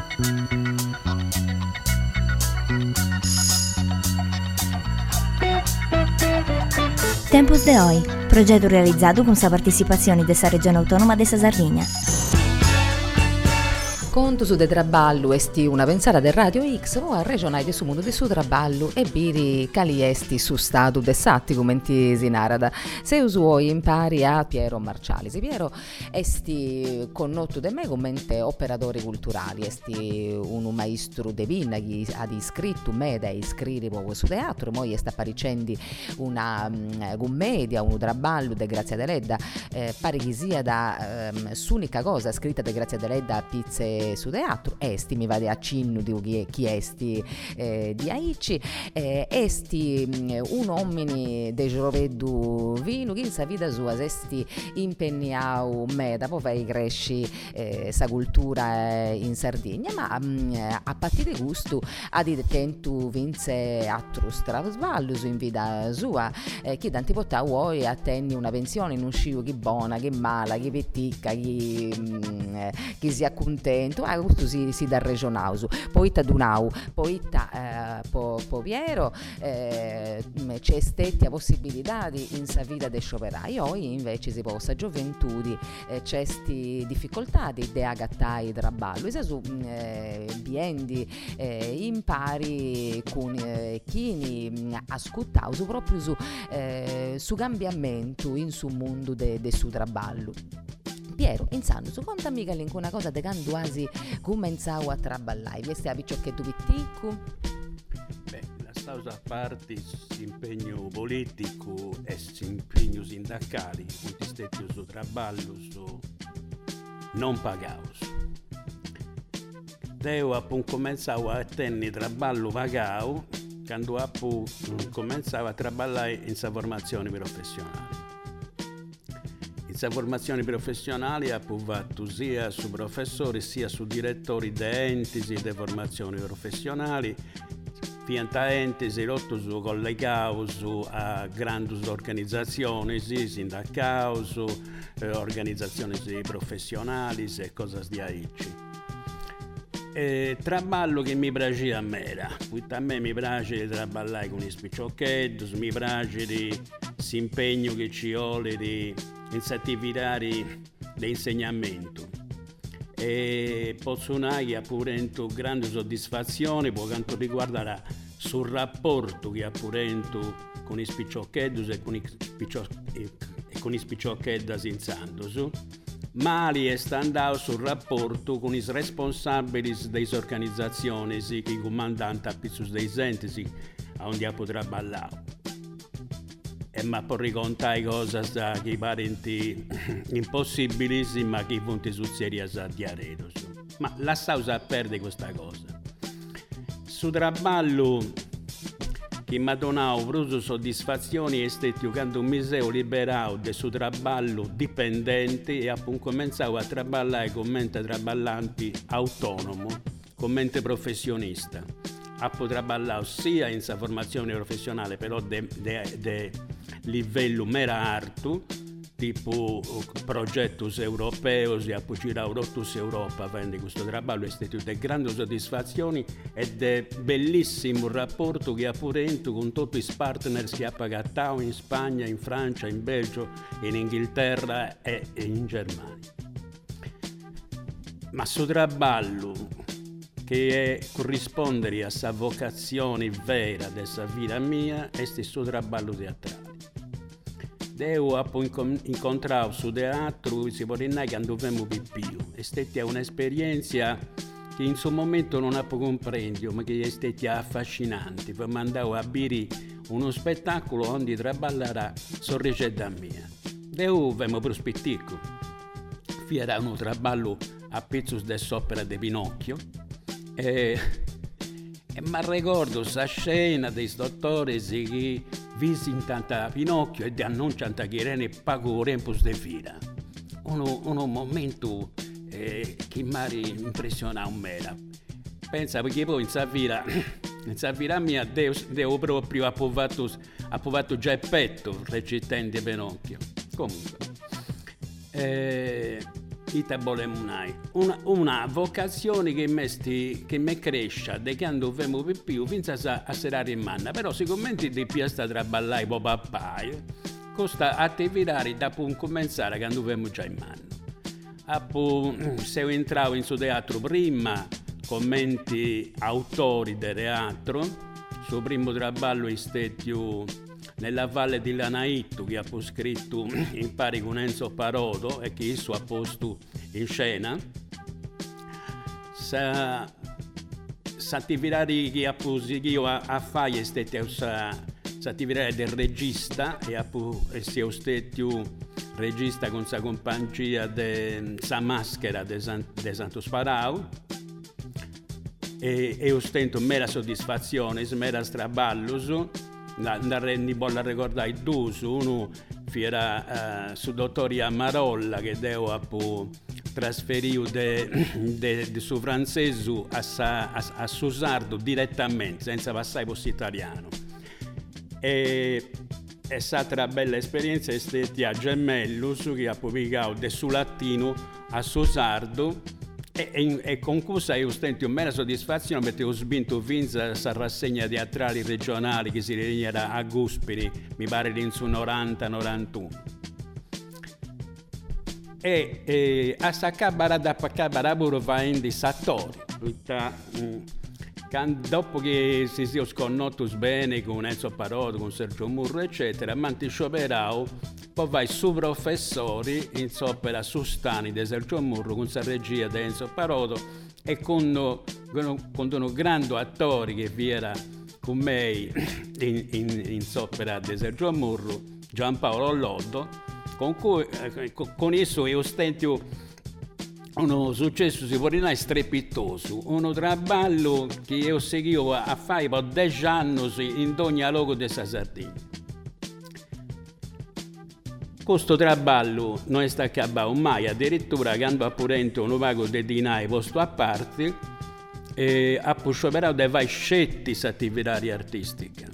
Tempus de Hoy, progetto realizzato con la partecipazione della Regione Autonoma de Sardegna. Conto su de traballu esti una pensata del Radio X o a regionale su mondo de su traballu e biri cali esti su stato de satti commenti si narada. Se usuoi impari a Piero Marcialisi. Piero esti connotto de me come operatori culturali, esti un maestro de vina che ha iscritto me da iscrivere proprio su teatro, poi sta apparicendo una commedia, un traballo de Grazia Deledda, pare che sia da s'unica cosa scritta de Grazia Deledda a pizze su teatro, esti mi vade a cinno di chi esti di Aici, esti un uomini de giovedù vino che in sa vita sua esti impegnato me da poi cresci sa cultura in Sardegna, ma a partire gusto a dire tentu vinse altro strasvallo su in vita sua, che tanti porta vuoi a tenni una pensione in un scio che buona, che mala, che petticca, che sia contento. Questo si dà regionausu, poi ta Dunau, poi ta Piero, c'è stata possibilità di in sa vita de scioperai, poi invece si possa gioventù c'è sti difficoltà di agattai traballo, e su biendi impari con chi ascoltau su proprio su cambiamento in su mondo de su traballo. Piero, insano, su conta mica una cosa de quando quasi cominciavo a traballare, vesti a picciochetto pittico? Beh, lasciamo a parte l'impegno politico e l'impegno sindacale, con stetti su traballo, su non pagavo. Devo appunto cominciare a tenere traballo pagavo quando appunto cominciavo a traballare in sa formazione professionale. Questa formazione professionale ha fatto sia su professori sia su direttori di enti di formazione professionali, fianta enti lotto su collegato su a grandi organizzazioni, sindacali, su organizzazioni professionali e cose di aici. Traballo che mi piace a me, a me mi piace traballare con i spicciocchetti, mi piace di l'impegno che ci vuole di attività di insegnamento, e posso dire pure grande soddisfazione per quanto riguarda sul rapporto che ha pure con i spicciocchetti e con i spicciocchetti insanto, ma li è andato sul rapporto con i responsabili delle organizzazioni, i comandanti a pizzus dei enti onde ha potuto traballare. Ma per raccontare cose che i parenti impossibili, ma che vanno su serie a diarero. Ma lasciamo a perdere questa cosa. Su traballo che mi ha donato proprio soddisfazioni è stato quando mi sono liberato del suo traballo dipendente e appunto cominciavo a traballare come traballante autonomo, come professionista. Ho traballato sia in sa formazione professionale, però de livello mera alto, tipo progetti europei, a girare Europa, quindi questo lavoro è stato di grandi soddisfazioni ed è bellissimo il rapporto che ha pure con tutti i partners che ha pagato in Spagna, in Francia, in Belgio, in Inghilterra e in Germania. Ma su traballo che è corrispondere a questa vocazione vera della vita mia è questo traballo teatrale. Devo incontrare su teatro, si può dire che andavamo più. È stata un'esperienza che in suo momento non ho compreso, ma che è stata affascinante. Poi andavo a bere uno spettacolo onde traballerà sorricetta mia. Devo vemo prospettico. Era un traballo a pezzi dell'opera di Pinocchio. E mi ricordo questa scena dei dottori che visitano Pinocchio e annunciano che erano poco tempo di fila. Un momento che mi ha impressionato me. Pensa perché poi in questa vita mia devo proprio approvato Geppetto recitando Pinocchio. Comunque ita volemunai. Una vocazione che mi cresce da quando vemo più fino a serare in manna. Però si commenti di più sta traballai po' pappai, questa attività dopo cominciare quando vemo già in manna. Se entravo in suo teatro prima, commenti autori del teatro, suo primo traballo è stato nella Valle di Lanaittu, che ha scritto in pari con Enzo Parodo e che esso ha posto in scena. L'attività che ha seguito a fare è stata l'attività del regista e è stato regista con la compagnia di Sa Maschera di Santo Sparau. E ostento mera soddisfazione, mera straballo. Ne voglio ricordare due, uno era su dottoria Marolla che deve trasferire da suo francese a suo sardo direttamente, senza passare per italiano. E è stata una bella esperienza, è stata a Gemellus che ha pubblicato da suo latino a suo sardo. E con questo io sento una mera soddisfazione perché ho spinto fino a rassegna teatrali regionali che si riuniva a Guspiri, mi pare in su 90-91. E a sta cabara pure va in di Sattori. Dopo che si sia sconnoto bene con Enzo Parodo, con Sergio Murro, eccetera, manti scioperau, poi vai su professori in opera su Stani di Sergio Murro, con la regia di Enzo Parodo e con un grande attore che vi era con me in opera di Sergio Murro, Giampaolo Loddo, con esso io stento uno successo si può dire strepitoso, uno traballo che io seguivo a fare per 10 anni in ogni luogo della Sardegna. Questo traballo non è stato accabato mai, addirittura quando appunto un pago di dinai posto a parte, ha scioperato di fare scelte attività artistica.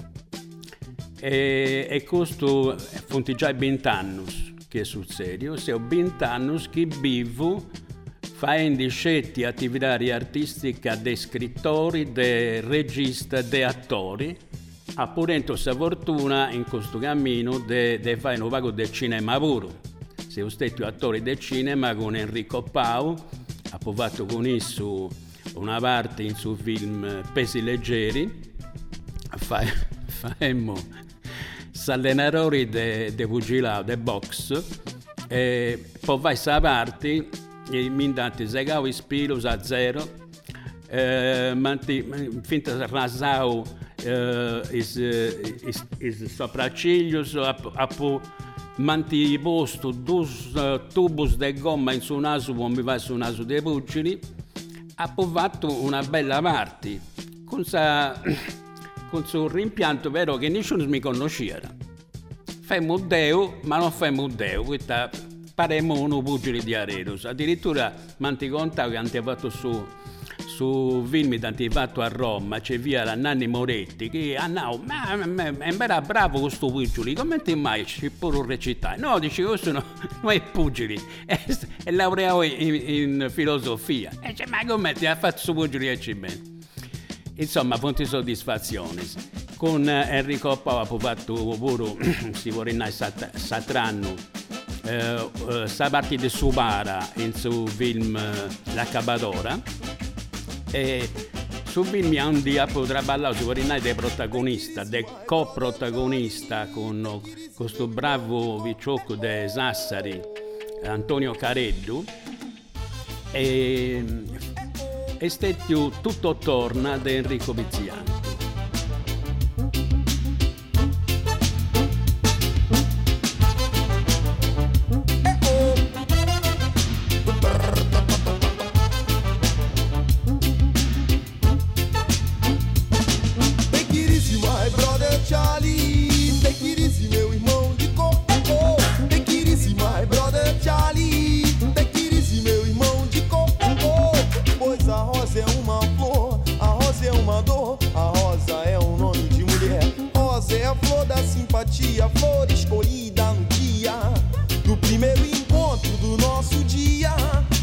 E questo funti già 20 anni che è sul serio, se ho 20 anni che vivo facendo scelte attività artistica dei scrittori, dei registi, dei attori, ha pure questa fortuna in questo cammino di fare un pago del cinema puro. Siamo stati attori del cinema con Enrico Pau, ha fatto con esso una parte in suo film Pesi Leggeri, facemmo s'allenatori di pugilato, di box, e poi vai questa parte e mi date segavo i spilus a zero, finta rasau i sopracciglios, manti posto due tubus di gomma in suo naso, come mi va sul naso dei pugili, ha fatto una bella parte, con suo rimpianto vero che nessuno mi conosceva. Femmo Deo, ma non femmo Deo, questa paremmo uno pugile di Aredos. Addirittura manti contavo che hanno fatto su film che hanno fatto a Roma, c'è via la Nanni Moretti, che andavo, era bravo questo pugile, come ti mai ci pure recitare? No, dice, questo non è pugile, è laureato in filosofia. E dice, ma come ti ha fatto questo pugile e ci bene? Insomma, fonti soddisfazioni. Con Enrico Pau ha fatto pure, si vuole dire, Satranno, sta parte di Supara in suo film La Cabadora. E sul film hanno traballato, si vuole dire, del protagonista, del coprotagonista con questo bravo vicciocco di Sassari, Antonio Careddu. E è stato tutto torna di Enrico Viziano. Simpatia, flor escolhida no dia do primeiro encontro do nosso dia.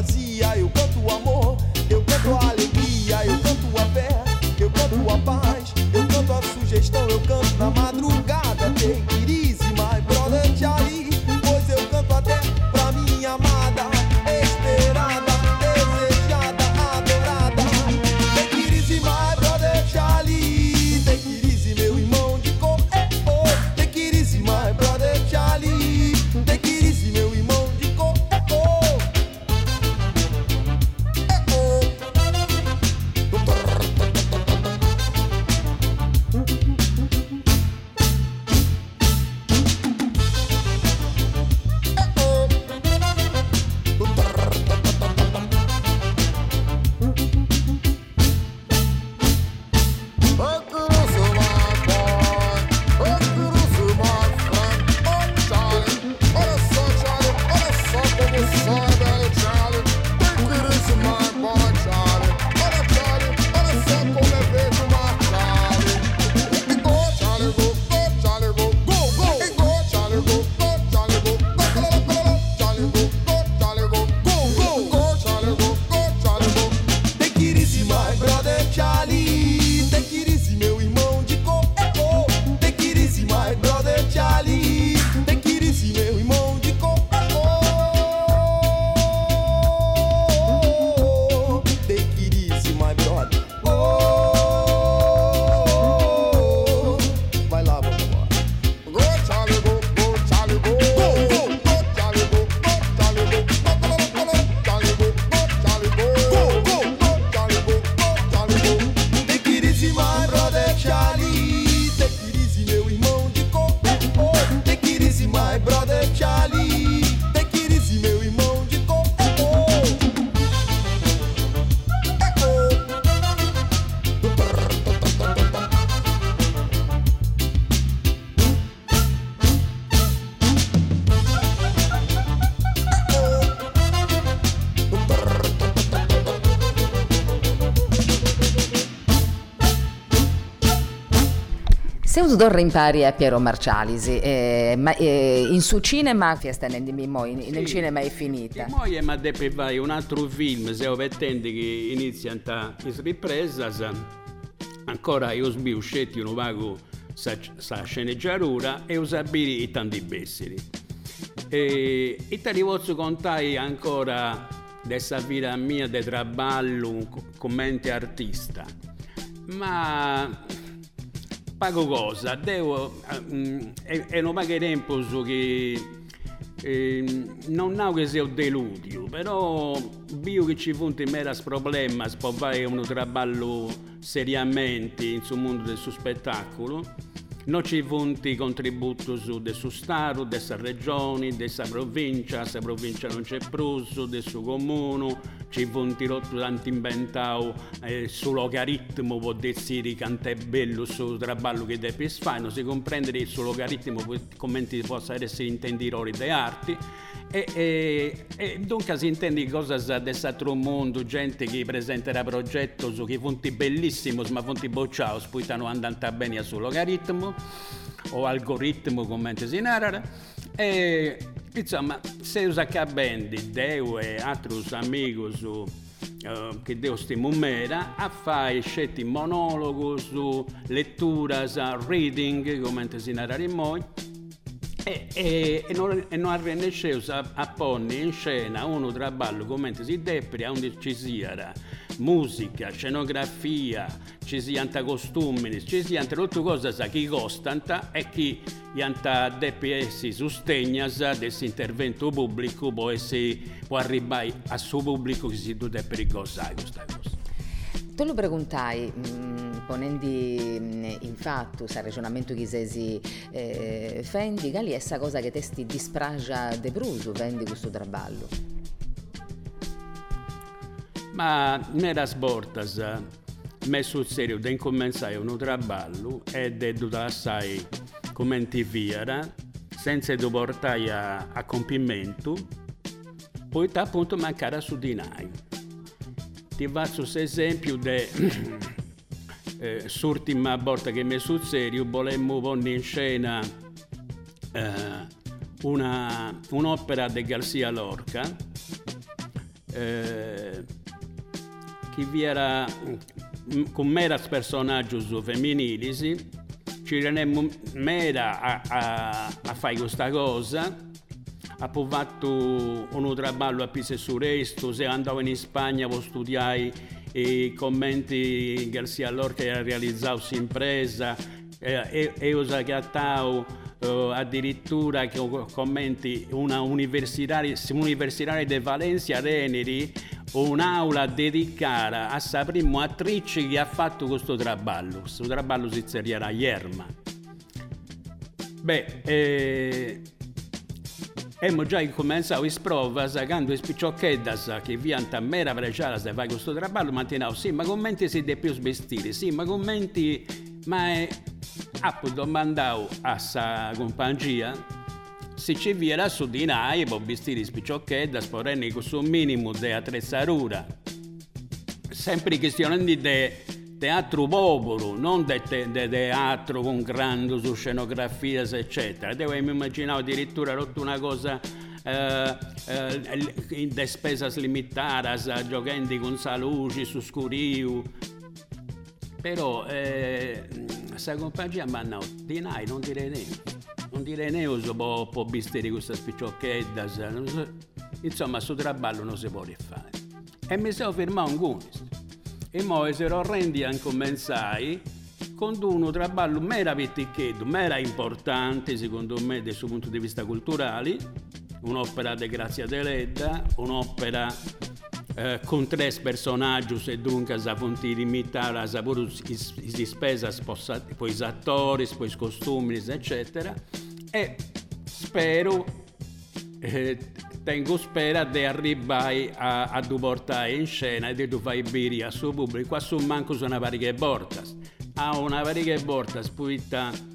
fantasia, eu canto o amor, eu canto a alegria, eu canto a fé, eu canto a paz, eu canto a sugestão, eu canto na madrugada. Take it easy, my brother Charlie, pois eu canto até pra minha amada, esperada, desejada, adorada. Take it easy, my brother Charlie, take it easy, meu irmão de cor. Take it easy, my brother Charlie, take it easy, meu irmão de cor. Seus torre impari a Piero Marcialisi, in su cinema, nel cinema è finita. E poi mi ha detto vai un altro film, se ho vettente che iniziano a ripresa, ancora io sbio scetti un vago sa sceneggiatura e usabili i tanti besseri. E te li posso contare ancora dessa vita mia di traballo come artista, ma pago cosa, devo è un pago tempo su che non ho che sia deludio, però vedo che ci sono meri problemi, può fare un traballo seriamente in sul mondo del suo spettacolo. Non ci sono contributi del suo Stato, della regione, della provincia, se la provincia non c'è più, del suo comune, ci sono tanti inventati sul logaritmo, può dire quanto è bello il suo traballo che deve fare, non si comprende il suo logaritmo come possa essere intenditore di arti. E dunque si intende cosa dell'altro mondo, gente che presenterà progetti che sono bellissimi ma sono bocciati, poi stanno andando bene sul logaritmo o algoritmo come si narra. E insomma, se usa cabendi Deo e altri amici che Deo stimo mera a fare scetti monologo su lettura, reading come si narra in moi. E non riesce a porre in scena uno traballo come si depri, onde ci sia musica, scenografia, ci siano costumi, ci siano tutte cose che costano e che deve essere sostegno di questo intervento pubblico, può arrivare al suo pubblico che si deve pericosare questa cosa. Tu lo preguntai, ponendi in fatto il ragionamento che si fendi, qual è questa cosa che ti dispragia de bruso, vendi questo traballo? Ma nella sportas, me sul serio, da incominciare un traballo e devo assai come ti fiera, senza do portare a compimento, poi appunto mancare su di noi. Ti faccio esempio di l'ultima volta che mi sul serio volemmo porre in scena un'opera di García Lorca chi vi era con meras personaggi femminili, ci tenemmo mera a fare questa cosa. Abbiamo fatto un traballo a Pisa e su resto, se andavo in Spagna per studiare i commenti Garcia Lorca era realizzato su impresa, e ho scattato addirittura commenti una universitaria di Valencia Reneri, un'aula dedicata a sa prima attrice che ha fatto questo traballo si chiama Ierma. Abbiamo già cominciato a provare quando le spicciocchette che viano a mera preciare se fai questo traballo, mantenavo, sì, ma commenti si deve più svestire, sì, ma commenti, domandavo a sa compagnia se ci viera su di noi per vestire le spicciocchette, sporrendo con un minimo di attrezzatura, sempre questione di teatro popolo, non di teatro con grandi scenografie, eccetera. Devo immaginare addirittura una cosa di spesa limitata, giocando con sa luce, su scurio. Però questa compagnia mi ha detto, di noi non dire niente può vestire questa spicciocchetta. Insomma, su traballo non si può rifare. E mi sono fermato in questo. E poi si rendi a cominciare con un traballo mera pettichetto, mera importante secondo me dal suo punto di vista culturale, un'opera di Grazia Deledda, un'opera con 3 personaggi e dunque a fonti limitare a pure si spesa poi gli attori, poi i costumi, eccetera, e spero tengo spera di arrivare a portare in scena e di fare bere al suo pubblico. Qua su manco sono una variche bortas. Una variche bortas, poi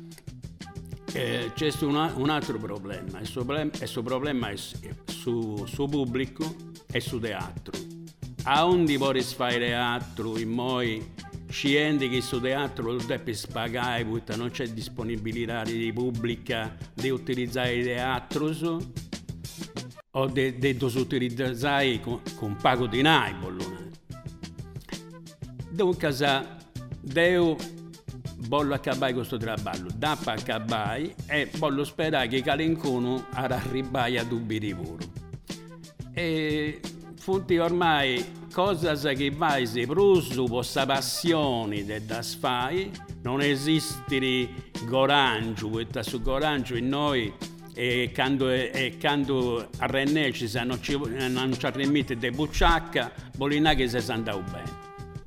c'è un altro problema. Il suo problema è su pubblico e su teatro. A onde vuoi fare teatro, in moi scendi che su teatro lo devi pagare, perché non c'è disponibilità di pubblica di utilizzare il teatro. O di utilizzare con pago di nai, bollone. Dunque, devo accabare questo traballo, dopo accabare e voglio sperare che qualcuno arrivi a dubbi di puro. E funti ormai cose che vai si prusu questa passione da fare, non esiste coraggio, perché su coraggio in noi e quando a René non ci rimette di bucciacca, bolina che si andava bene.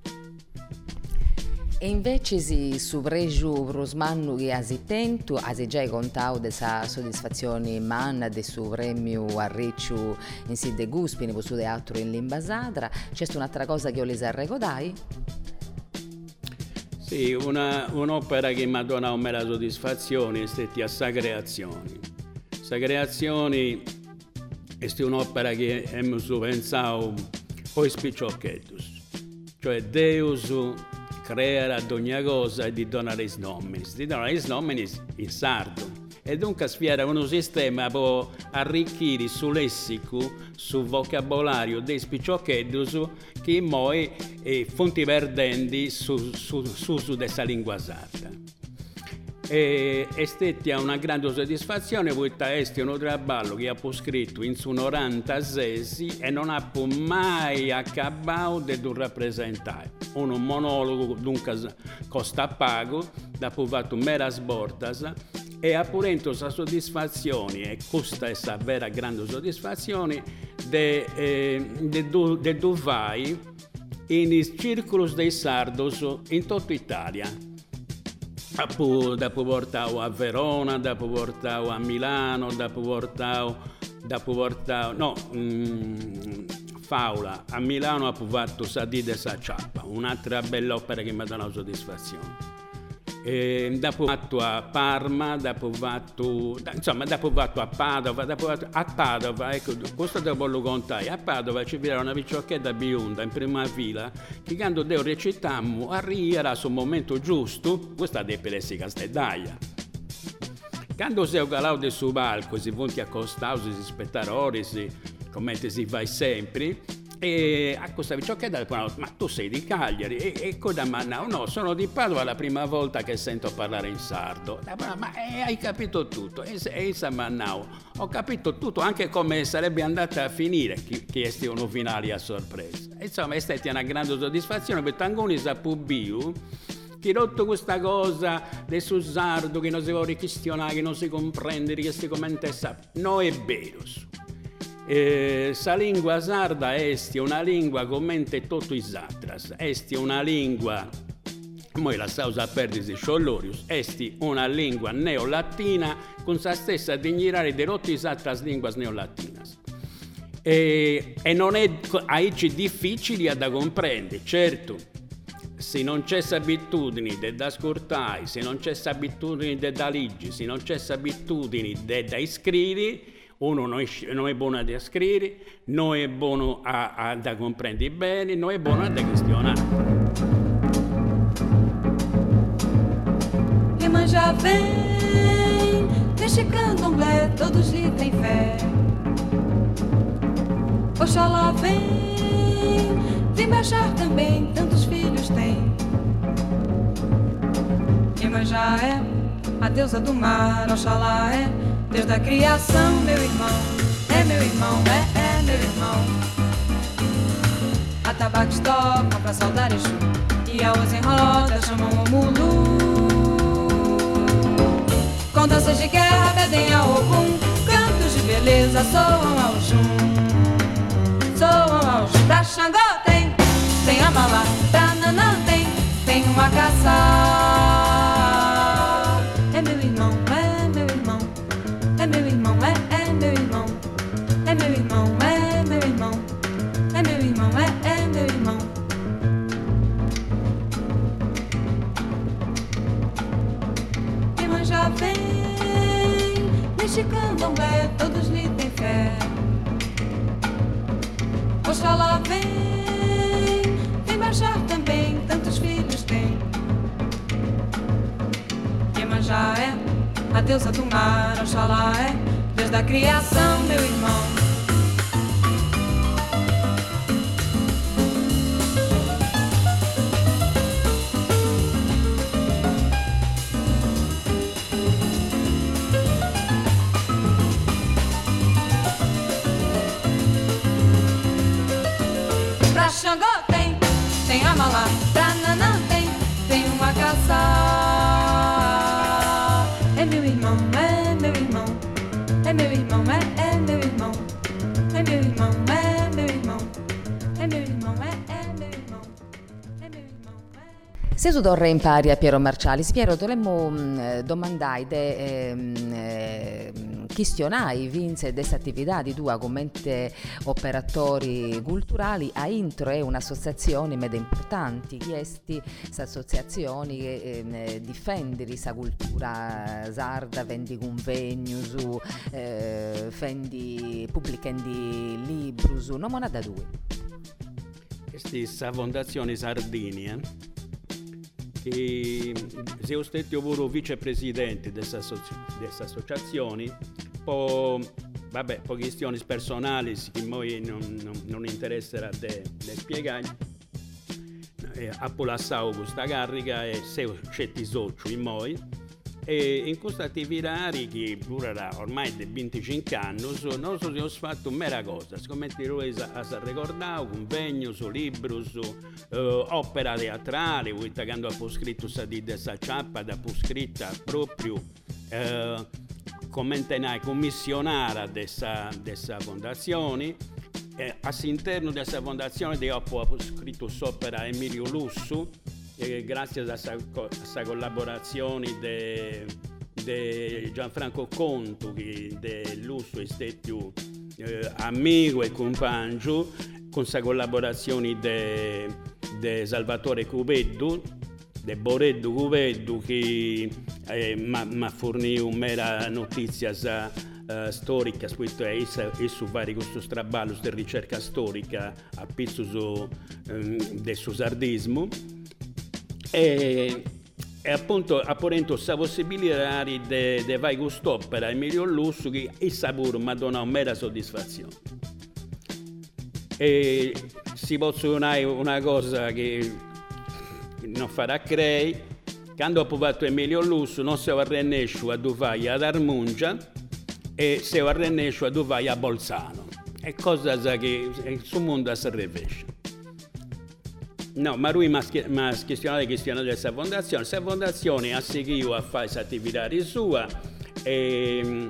E invece su pregiu prosmannu che asi tento, asi già contato della soddisfazione manna del suo premio a Ricciu in si de Guspini per suo teatro in lingua sadra, c'è un'altra cosa che ho les arrecodai? Sì, un'opera che mi ha dato una soddisfazione è stata sa creazione. Sa creazione è un'opera che abbiamo pensato poi spicciocchetus, cioè Deus crea ad ogni cosa e di donare i nomini in sardo. E dunque sfiera uno sistema per arricchire su lessico, su vocabolario dei spicciocchetus che poi fonti perdenti su dessa lingua sarda. È stata una grande soddisfazione perché è un traballo che ha scritto in su 90 sesi e non ha mai accabato di rappresentare. Un monologo dunque costa pago, dopo fatto mera sbortas e ha pure questa soddisfazione, e questa è la vera grande soddisfazione, di dovai in circoli dei sardos in tutta Italia. Dopo portavo a Verona, dopo portavo a Milano, dopo portavo Faula. A Milano ho fatto Sadide e Sacciappa, un'altra bella opera che mi ha dato soddisfazione. Dopo fatto a Parma, dopo fatto a Padova, ecco, questo devo lo contare. A Padova ci era una picciocchetta bionda in prima fila che quando devo recitammo era sul momento giusto, questa deve essere Castellaia. Quando si è calato sul palco, si fonti accostati, si spettare ore, come si fa sempre, E a questa picciocchetta ma tu sei di Cagliari e cosa mannao? No, sono di Padova, la prima volta che sento parlare in sardo. Ma hai capito tutto? E mannao, ho capito tutto, anche come sarebbe andata a finire, chiesti uno finale a sorpresa. Insomma, è stata una grande soddisfazione per Tangoni Sapubbiu, che rotto questa cosa del suo sardo, che non si vuole questionare, che non si comprende, che si commenta, no è vero. Sa lingua sarda esti una lingua commente tutto i satras, esti una lingua, moi la sausa perdisi sciolorius, esti una lingua neolatina con sa stessa dignità di tutti i satras linguas neolatinas. E non è aici difficili da comprendere, certo, se non c'è abitudini da ascoltare, se non c'è abitudini da leggi, se non c'è abitudini da iscrivere, uno non è buono a scrivere, non è buono a comprendere bene, non è buono a questionare. Iemanjá vem, deixa candomblé, todos lhe têm fé. Oxalá vem baixar também, tantos filhos tem. Iemanjá é a deusa do mar, Oxalá é Deus da criação, meu irmão, é meu irmão, é meu irmão. Atabaques tocam pra saudar Exu, e a os em roda chamam o Mulu. Com danças de guerra pedem a Ogum, cantos de beleza soam ao Jum. Soam ao Jum. Pra Xangô tem Amalá, pra Nanã tem uma caçá. É meu irmão, é meu irmão. É meu irmão, é meu irmão. É meu irmão, é meu irmão. É meu irmão, é meu irmão. Iemanjá vem, neste candomblé todos lhe têm fé. Oxalá vem baixar também, tantos filhos tem. Iemanjá é a deusa do mar, Oxalá é Deus da criação, meu irmão. Pra Xangô tem Amalá, pra Nanã tem uma caçá. É meu irmão, é meu irmão. É meu irmão, é meu irmão. É meu irmão, é meu irmão. É meu irmão, é meu irmão. É meu irmão, Se tu torre impari a Piero Marcialis, Piero, dovremmo domandare questionai vinse questa attività di tua come operatori culturali a intro è un'associazione meda importanti chiesti associazioni che difendere questa cultura sarda vendi convegni su fendi pubblicandi libri su non monada due questa fondazione Sardinia che sono stato pure vicepresidente di questa associazione per questioni personali che poi non interesserà di spiegare. Ho lasciato questa carica e sono certi soci in noi e in questa attività che durerà ormai di 25 anni noi abbiamo fatto una mera cosa, come ti a ricordare convegno su libri, su opera teatrale, quando ho scritto questa ciappa, ho scritto proprio come commissionare dessa fondazione. All'interno di questa fondazione ho scritto l'opera Emilio Lussu, grazie a questa collaborazione di Gianfranco Contu, che Lussu è stato amico e compagno, con questa collaborazione di Salvatore Cupeddu, di Boreddu Cupeddu, che mi ha fornito una mera notizia storica, su vari questo trabalho di ricerca storica a pizzo del sardismo e appunto apporendo questa possibilità di fare quest'opera Emilio Lussu che il sapore mi ha donato una mera soddisfazione. E si può suonare una cosa che non farà crei, quando ho fatto Emilio Lusso non si arrennesce a dove ad Armungia e si arrennesce a dove a Bolzano. È cosa che sul mondo si rivesce. No, ma lui mi ha questionato questa fondazione. Questa fondazione ha seguito a fare questa attività sua e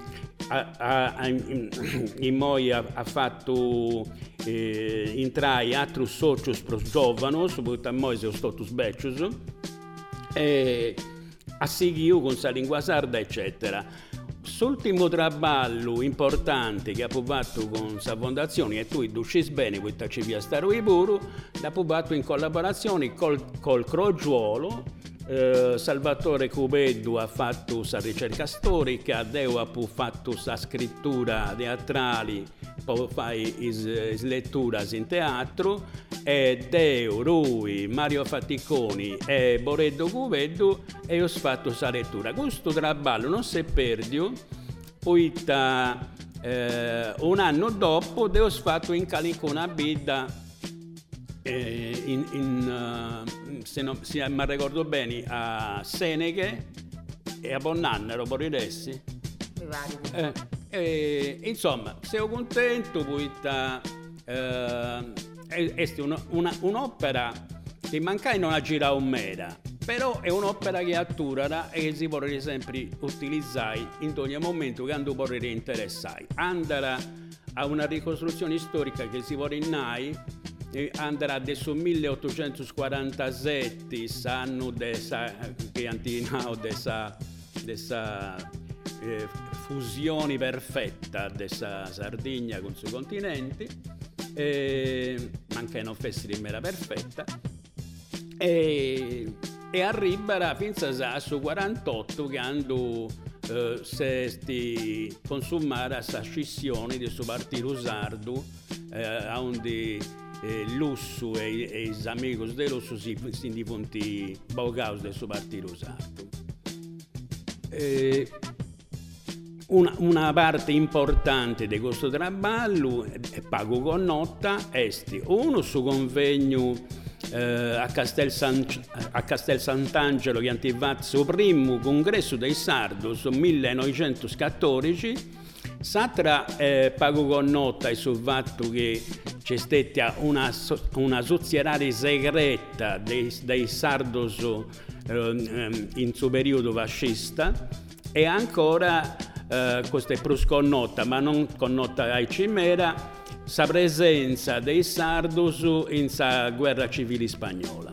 in poi ha fatto entrare altri soci giovani, soprattutto noi siamo stati svecchi, e ha seguito con questa lingua sarda, eccetera. L'ultimo traballo importante che ha fatto con questa fondazione, e tu dici bene, questa ci via stare pure, l'ha fatto in collaborazione col Crogiuolo. Salvatore Cubeddu ha fatto questa ricerca storica, Deo ha fatto questa scrittura teatrale, poi fai letture in teatro, e Deo, Rui, Mario Faticoni e Boreddo Cubeddu e ho fatto questa lettura. Questo traballo non si è perso, poi un anno dopo ho fatto in Calicona Bidda, se mi ricordo bene, a Seneghe e a Bonnannero, Boridessi. Insomma, sono contento, poi è un'opera che mancai non ha girato mera, però è un'opera che attura e che si vuole sempre utilizzare in ogni momento quando vorrei interessare. Andrà a una ricostruzione storica che si vuole innai, andrà adesso 1847, anno che antinao dessa fusione perfetta dessa Sardegna con i suoi continenti, anche non fosse di mera perfetta, e arriverà fino a 48 quando si consumare questa scissione del suo partito sardo, onde Lusso e i amici di Lusso si difunti bogaus del suo partito sardo. Una parte importante di questo traballo è pago con nota est uno su convegno a Castel Sant'Angelo che ha fatto il primo congresso dei sardos nel 1914. S'altra pago con nota sul fatto che c'è stata una società segreta dei sardos in suo periodo fascista, e ancora questa è più connota, ma non connota ai cimera, la presenza dei sardos in sa guerra civile spagnola.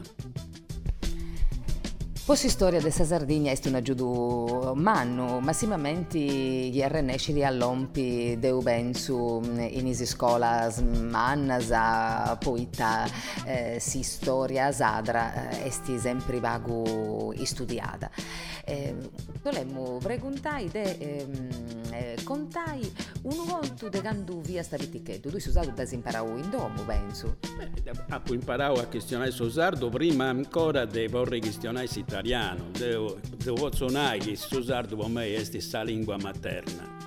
Posi storia dessa Sardegna est una giudu mannu, massimamente gli arrennescili all'ompi deu pensu in isi scolas mannas a poita si storia sadra esti sempre vagu studiata. Volemmo preguntai contai un conto de candu via sta vitichetto, tu usato da imparau in domo, penso. Ho imparato a questionare il sardo prima ancora di vorrei questionare italiano. Devo suonare che il sardo per me è questa lingua materna.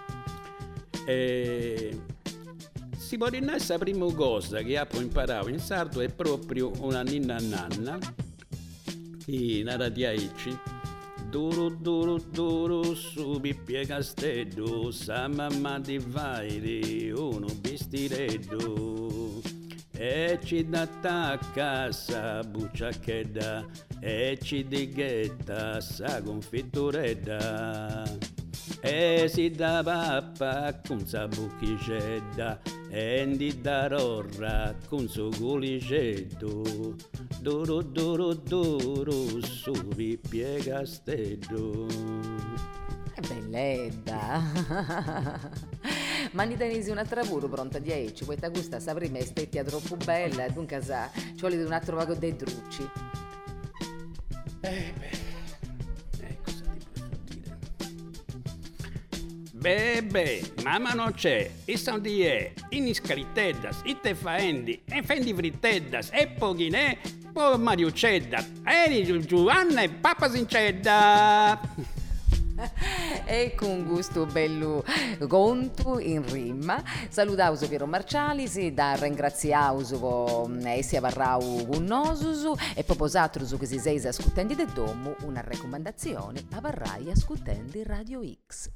Si può dire la prima cosa che ho imparato in sardo è proprio una ninna nanna che narra di aici. Duro duro duro su Pippia Castello, sa mamma di vairi uno vestireddo, e ci d'attacca sa bucciacchedda, e ci dighetta sa confitturedda, e si da pappa con sa bucchicedda, e di da rorra con suo gulicetto. Duro duro duro su Pippia Castello. Che bellezza! Ma ne tenisi un'altra pure pronta di aici, questa gusta sa prima è stetta troppo bella, e dunque sa ci vuole un altro vago dei drucci. Cosa ti posso dire? Beh, mamma non c'è, i sono di in iscrittedas, itte faendi, e fendi fritteddas, e pochinè, poi Mario Cedda, e Giovanna e Papa Sincedda. E con gusto bello conto in rima salutauso Piero Marcialisi da ringraziauso essi avarrau gunnosusu e poposatrusu che si seis ascoltando de domu una raccomandazione avarrai ascoltando Radio X.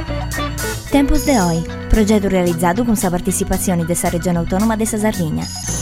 Tempus de Oi, progetto realizzato con la partecipazione della Regione Autonoma de Sardegna.